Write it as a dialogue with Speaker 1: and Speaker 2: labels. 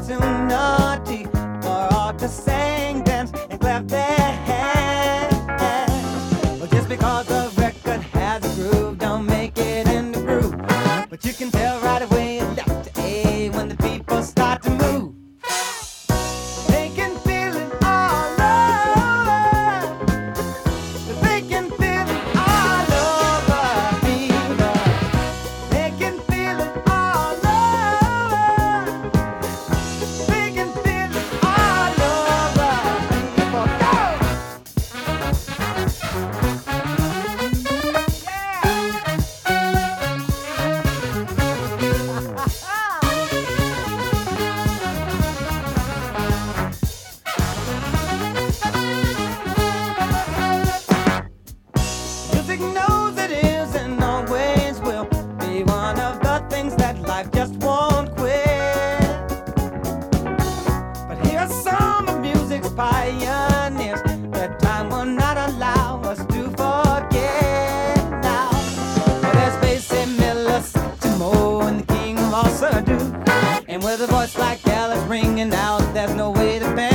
Speaker 1: opportunity for all to sing, dance, and clap their hands. Well, just because a record has a groove, don't make it in the groove. But you can tell right away left to A when the people start to move. They can feel it all over. They can feel it all over fever. They can feel it all over. They can feel it all over fever. Music knows it is and always will be one of the things that life just won't quit. But here's some of music's pioneers that time will not allow us to forget now. Well, there's Basie Miller, Satchmo, and the king of all Surdo. And with a voice like Alice ringing out, there's no way to bend.